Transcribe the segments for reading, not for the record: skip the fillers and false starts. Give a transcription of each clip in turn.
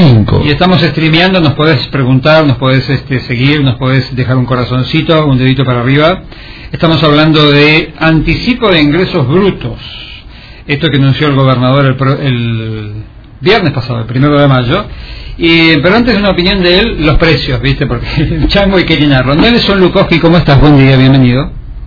5. Y estamos streameando, nos podés preguntar, nos podés seguir, nos podés dejar un corazoncito, un dedito para arriba. Estamos hablando de anticipo de ingresos brutos. Esto que anunció el gobernador el viernes pasado, el 1 de mayo. Pero antes una opinión de él, los precios, ¿viste? Porque el chango hay que llenarlo. Nelson Lukowski, ¿cómo estás? Buen día, bienvenido.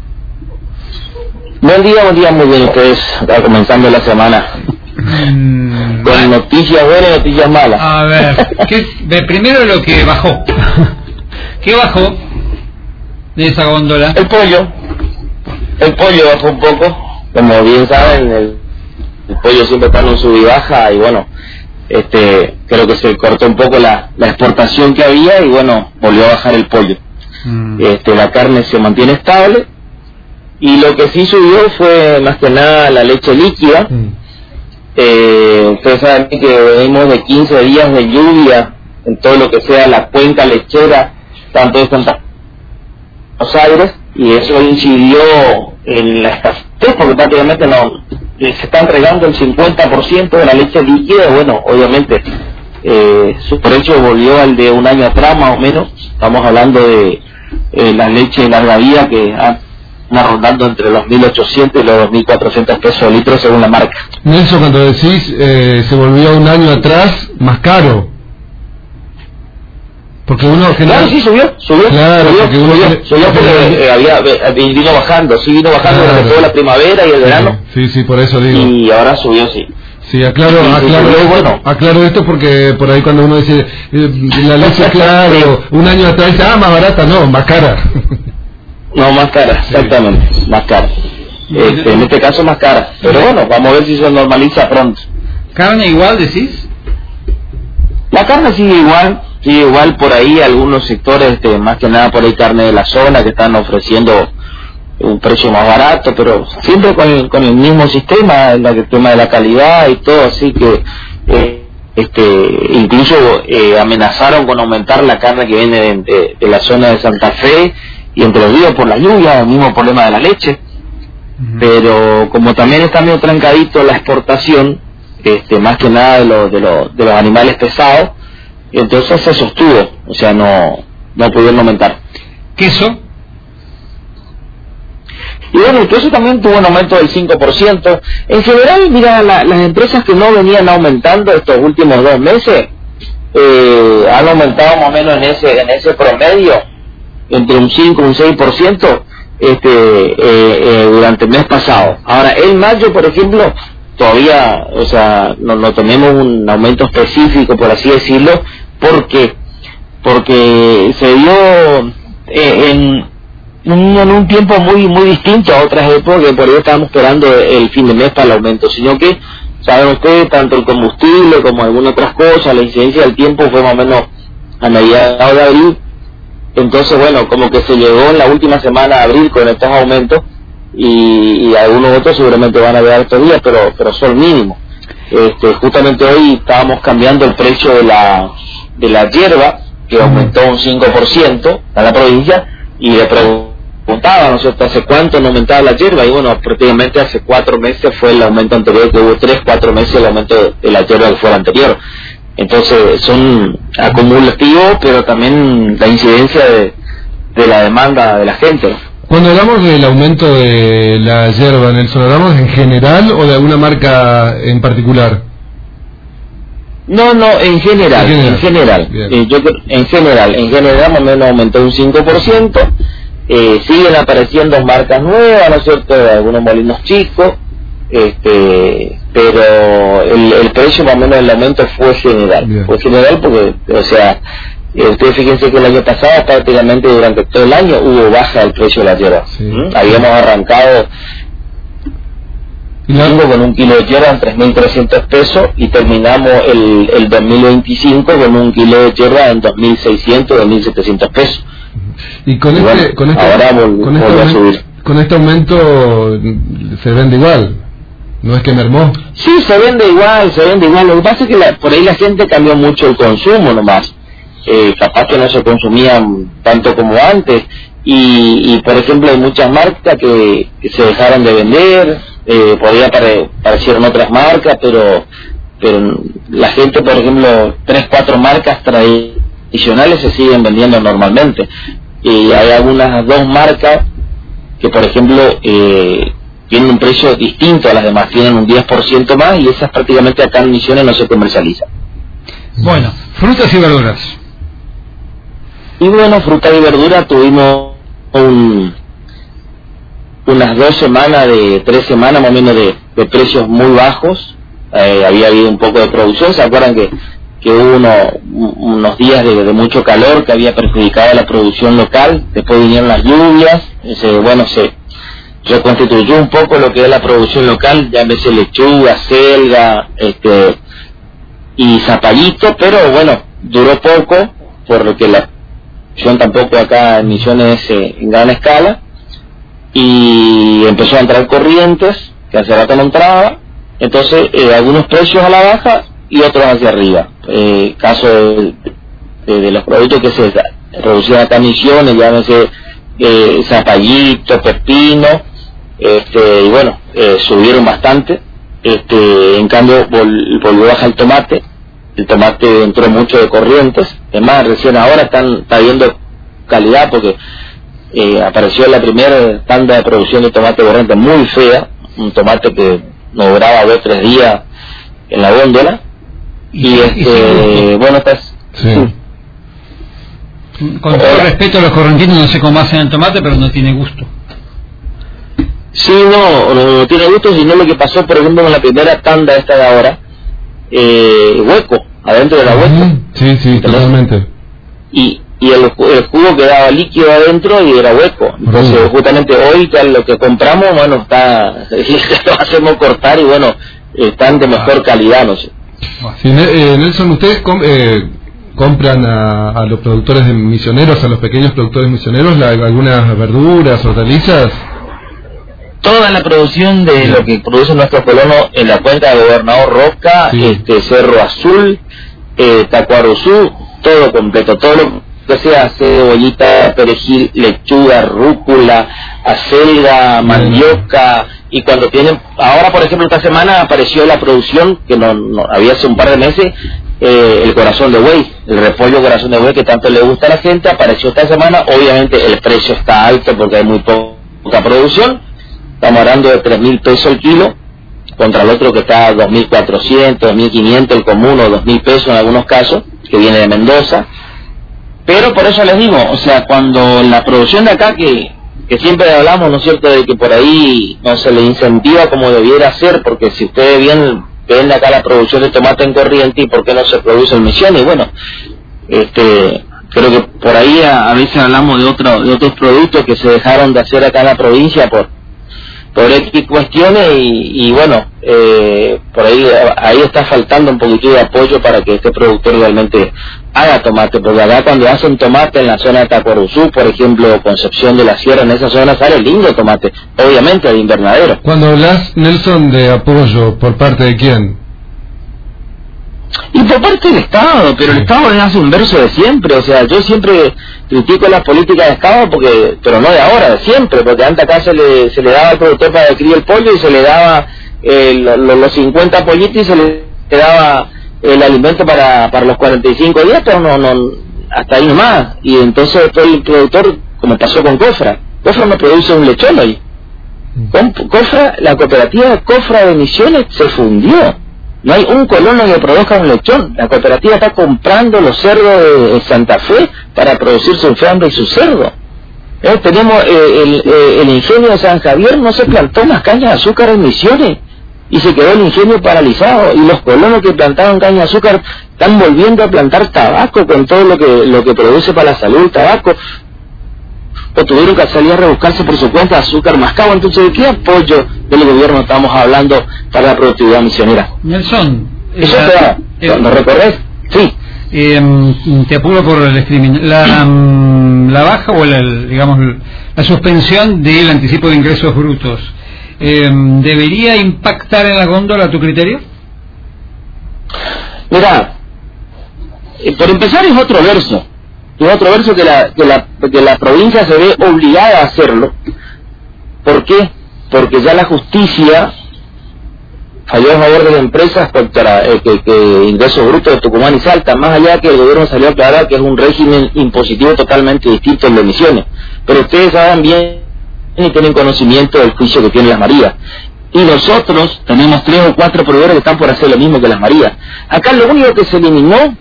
Buen día, muy bien ustedes, está comenzando la semana. Con noticias buenas y noticias malas. A ver, primero lo que bajó. ¿Qué bajó de esa góndola? El pollo bajó un poco, como bien saben, el pollo siempre está en un sub y baja, y bueno, creo que se cortó un poco la exportación que había, y bueno, volvió a bajar el pollo. La carne se mantiene estable, y lo que sí subió fue más que nada la leche líquida. Ustedes saben que venimos de 15 días de lluvia en todo lo que sea la cuenca lechera, tanto de Santa Aires, y eso incidió en la escasez, porque prácticamente se está entregando el 50% de la leche líquida. Bueno, obviamente su precio volvió al de un año atrás más o menos. Estamos hablando de la leche de larga vida que rondando entre los 1.800 y los 2.400 pesos el litro según la marca. Nelson, cuando decís se volvió un año atrás más caro, porque uno claro, sí subió claro, subió porque vino bajando claro, durante toda la primavera y el verano. Sí, por eso digo. Y ahora subió, sí. Sí, aclaro esto porque por ahí cuando uno dice la leche, claro, un año atrás dice, más barata, no, más cara. No, más cara, exactamente, más cara. En este caso más cara. Pero bueno, vamos a ver si se normaliza pronto. ¿Carne igual decís? La carne sigue igual por ahí algunos sectores, más que nada por ahí carne de la zona que están ofreciendo un precio más barato, pero siempre con el mismo sistema, el tema de la calidad y todo, así que incluso amenazaron con aumentar la carne que viene de la zona de Santa Fe, y entre los días por la lluvia, el mismo problema de la leche. Pero como también está medio trancadito la exportación, más que nada de los animales pesados, entonces se sostuvo, o sea, no pudieron aumentar. ¿Queso? Y bueno, el queso también tuvo un aumento del 5%. En general, mira, las empresas que no venían aumentando estos últimos 2 meses, han aumentado más o menos en ese promedio, entre un 5 y un 6%, durante el mes pasado. Ahora, en mayo, por ejemplo, todavía, o sea, no tenemos un aumento específico, por así decirlo, porque se dio en un tiempo muy distinto a otras épocas, que por ahí estábamos esperando el fin de mes para el aumento, sino que, saben ustedes, tanto el combustible como algunas otras cosas, la incidencia del tiempo fue más o menos a mediados de abril. Entonces, bueno, como que se llegó en la última semana de abril con estos aumentos, y algunos otros seguramente van a llegar estos días, pero son mínimos. Justamente hoy estábamos cambiando el precio de la hierba, que aumentó un 5% en la provincia, y le preguntaba, ¿no es cierto?, ¿hace cuánto no aumentaba la hierba? Y bueno, prácticamente hace 4 meses fue el aumento anterior, que hubo 3-4 meses el aumento de la hierba que fue el anterior. Entonces son acumulativos, pero también la incidencia de la demanda de la gente. Cuando hablamos del aumento de la hierba, Nelson, ¿hablamos en general o de alguna marca en particular? No, en general. En general más o menos aumentó un 5%. Siguen apareciendo marcas nuevas, ¿no es cierto?, de algunos molinos chicos. Pero el precio más o menos del aumento fue general. Bien. Fue general porque, o sea, ustedes fíjense que el año pasado prácticamente durante todo el año hubo baja del precio de la hierba. Sí. Habíamos arrancado con un kilo de hierba en 3.300 pesos y terminamos el 2025 con un kilo de hierba en 2.600, 2.700 pesos. Y con este aumento se vende igual. ¿No es que mermó? Sí, se vende igual. Lo que pasa es que por ahí la gente cambió mucho el consumo nomás. Capaz que no se consumían tanto como antes. Y por ejemplo, hay muchas marcas que se dejaron de vender. Podría parecieron otras marcas, pero pero la gente, por ejemplo, 3-4 marcas tradicionales se siguen vendiendo normalmente, y hay algunas 2 marcas que, por ejemplo, tienen un precio distinto a las demás, tienen un 10% más, y esas prácticamente acá en Misiones no se comercializan. Bueno, frutas y verduras. Y bueno, fruta y verdura tuvimos unas 3 semanas más o menos de precios muy bajos. Había habido un poco de producción. ¿Se acuerdan que hubo unos días de mucho calor que había perjudicado la producción local? Después vinieron las lluvias, se reconstituyó un poco lo que es la producción local, ya empecé lechuga, selga, y zapallito, pero bueno, duró poco, porque la producción tampoco acá en Misiones en gran escala, y empezó a entrar corrientes, que hace rato no entraba, entonces algunos precios a la baja y otros hacia arriba. Caso de los productos que se producían acá en Misiones, llámese zapallito, pepino, y bueno, subieron bastante. En cambio volvió a bajar el tomate entró mucho de corrientes, es más, recién ahora está viendo calidad, porque apareció la primera tanda de producción de tomate corriente muy fea, un tomate que no duraba 2 o 3 días en la góndola, y bueno, sí. Con todo respeto a los correntinos, no sé cómo hacen el tomate, pero no tiene gusto. Sí, no tiene gusto, sino lo que pasó, por ejemplo, con la primera tanda esta de ahora, hueco, adentro de la hueco. Sí, totalmente. Y el jugo quedaba líquido adentro y era hueco. Entonces, justamente hoy, que lo que compramos, bueno, lo hacemos cortar y bueno, están de mejor calidad, no sé. Sí, Nelson, ¿ustedes compran a los productores de misioneros, a los pequeños productores misioneros, algunas verduras, hortalizas? Toda la producción de lo que producen nuestros colonos en la cuenca de Gobernador Roca, Cerro Azul, Tacuaruzú, todo completo, todo lo que sea cebollita, perejil, lechuga, rúcula, acelga, mandioca, y cuando tienen, ahora por ejemplo esta semana apareció la producción que no había hace un par de meses, el corazón de buey, el repollo corazón de buey que tanto le gusta a la gente, apareció esta semana. Obviamente el precio está alto porque hay muy poca producción. Estamos hablando de 3.000 pesos el kilo, contra el otro que está a 2.400, 2.500 el común, o 2.000 pesos en algunos casos, que viene de Mendoza. Pero por eso les digo, o sea, cuando la producción de acá, que siempre hablamos, ¿no es cierto?, de que por ahí no se le incentiva como debiera ser, porque si ustedes ven acá la producción de tomate en corriente, ¿y por qué no se produce en Misiones? Y bueno, creo que por ahí a veces hablamos de otros productos que se dejaron de hacer acá en la provincia por X cuestiones, y bueno, por ahí está faltando un poquito de apoyo para que este productor realmente haga tomate, porque acá cuando hacen tomate en la zona de Tacuaruzú, por ejemplo, Concepción de la Sierra, en esa zona sale lindo tomate, obviamente de invernadero. Cuando hablas, Nelson, de apoyo, ¿por parte de quién? Y por parte del Estado, pero el Estado le hace un verso de siempre. O sea, yo siempre critico las políticas de Estado, pero no de ahora, de siempre, porque antes acá se le daba al productor para que críe el pollo, y se le daba los 50 pollitos, y se le daba el alimento para los 45 días, pero no hasta ahí nomás. Y entonces después el productor, como pasó con Cofra no produce un lechón hoy. Cofra, la cooperativa Cofra de Misiones se fundió. No hay un colono que produzca un lechón. La cooperativa está comprando los cerdos de Santa Fe para producir su fiambre y su cerdo. Tenemos el ingenio de San Javier, no se plantó más caña de azúcar en Misiones, y se quedó el ingenio paralizado, y los colonos que plantaban caña de azúcar están volviendo a plantar tabaco, con todo lo que produce para la salud el tabaco, o tuvieron que salir a rebuscarse por su cuenta azúcar mascabo. Entonces, ¿de qué apoyo del gobierno estamos hablando para la productividad misionera? Nelson, ¿eso lo recorres? Sí. Te apuro por la baja o la suspensión del anticipo de ingresos brutos, ¿debería impactar en la góndola a tu criterio? Mira, por empezar es otro verso que la provincia se ve obligada a hacerlo. ¿Por qué? Porque ya la justicia falló a favor de las empresas contra que ingresos brutos de Tucumán y Salta, más allá que el gobierno salió a aclarar que es un régimen impositivo totalmente distinto al de Misiones. Pero ustedes saben bien y tienen conocimiento del juicio que tiene Las Marías. Y nosotros tenemos 3 o 4 proveedores que están por hacer lo mismo que Las Marías. Acá lo único que se eliminó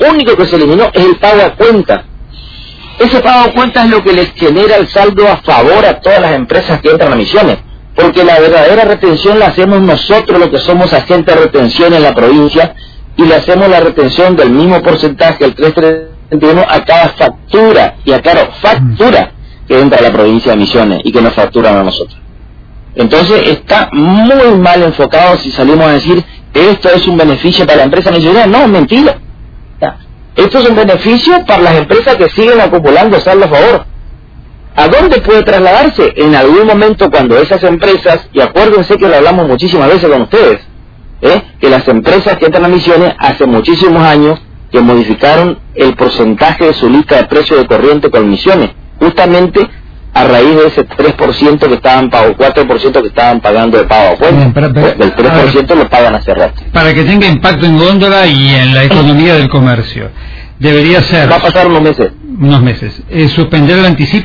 es el pago a cuenta. Ese pago a cuenta es lo que les genera el saldo a favor a todas las empresas que entran a Misiones. Porque la verdadera retención la hacemos nosotros, lo que somos agentes de retención en la provincia, y le hacemos la retención del mismo porcentaje, el 331, a cada factura, y a cada factura que entra a la provincia de Misiones y que nos facturan a nosotros. Entonces está muy mal enfocado si salimos a decir esto es un beneficio para la empresa misionera. No, es mentira. Esto es un beneficio para las empresas que siguen acumulando saldo a favor. ¿A dónde puede trasladarse? En algún momento cuando esas empresas, y acuérdense que lo hablamos muchísimas veces con ustedes, que las empresas que entran a Misiones hace muchísimos años que modificaron el porcentaje de su lista de precios de corriente con Misiones, justamente a raíz de ese 3% que estaban pagando, 4% que estaban pagando de pago a cuenta. El 3% lo pagan hace rato. Para que tenga impacto en góndola y en la economía del comercio, debería ser... Va a pasar unos meses. Suspender el anticipo...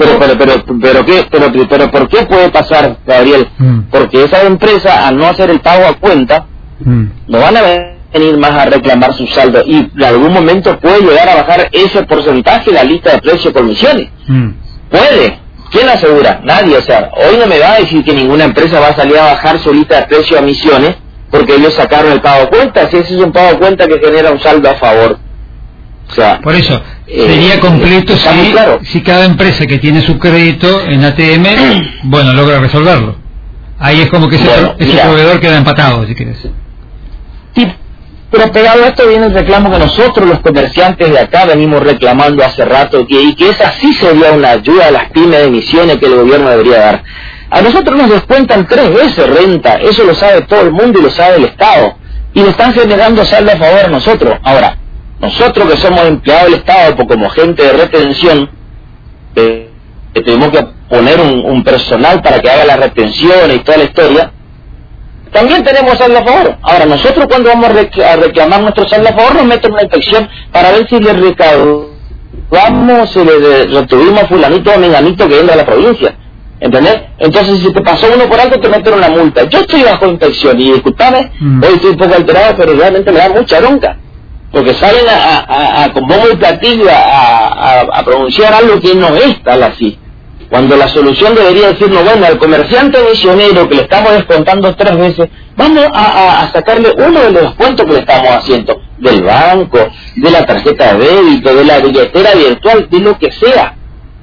Pero ¿por qué puede pasar, Gabriel? Porque esas empresas, al no hacer el pago a cuenta, no van a venir más a reclamar su saldo, y en algún momento puede llegar a bajar ese porcentaje la lista de precios por Misiones. Puede. ¿Quién asegura? Nadie. O sea, hoy no me va a decir que ninguna empresa va a salir a bajar su lista de precios a Misiones porque ellos sacaron el pago a cuenta. Si ese es un pago a cuenta que genera un saldo a favor. O sea, por eso, sería completo si cada empresa que tiene su crédito en ATM, bueno, logra resolverlo. Ahí es como que ese proveedor queda empatado, si quieres. Sí, pero pegado a esto viene el reclamo que nosotros los comerciantes de acá venimos reclamando hace rato, y que esa sí sería una ayuda a las pymes de Misiones que el gobierno debería dar. A nosotros nos descuentan 3 veces renta, eso lo sabe todo el mundo y lo sabe el Estado, y nos están generando saldo a favor a nosotros. Ahora, nosotros que somos empleados del Estado, como gente de retención, que tuvimos que poner un personal para que haga las retenciones y toda la historia, también tenemos saldo a favor. Ahora, nosotros cuando vamos a reclamar nuestro saldo a favor, nos meten una inspección para ver si le recaudamos, si le retuvimos a fulanito o menganito que entra a la provincia. ¿Entendés? Entonces, si te pasó uno por algo, te meten una multa. Yo estoy bajo inspección, y disculpame, hoy estoy un poco alterado, pero realmente me da mucha bronca. Porque salen con bombo y platillo a pronunciar algo que no es tal así. Cuando la solución debería decirnos, bueno, al comerciante misionero que le estamos descontando 3 veces, vamos a sacarle uno de los descuentos que le estamos haciendo, del banco, de la tarjeta de débito, de la billetera virtual, de lo que sea,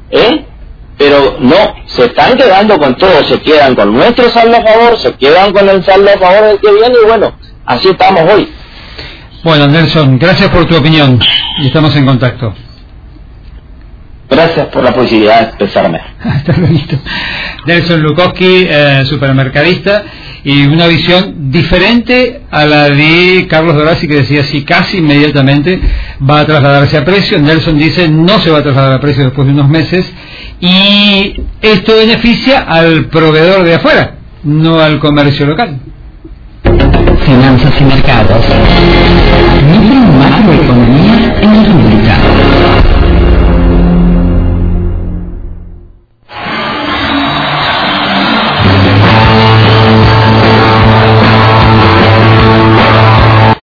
pero no, se están quedando con todo, se quedan con nuestro saldo a favor, se quedan con el saldo a favor del que viene, y bueno, así estamos hoy. Bueno, Nelson, gracias por tu opinión y estamos en contacto. Gracias por la posibilidad de expresarme. Hasta luego. Nelson Lukowski, supermercadista, y una visión diferente a la de Carlos Dorazzi, que decía si casi inmediatamente va a trasladarse a precio. Nelson dice no se va a trasladar a precio después de unos meses, y esto beneficia al proveedor de afuera, no al comercio local. Finanzas y mercados.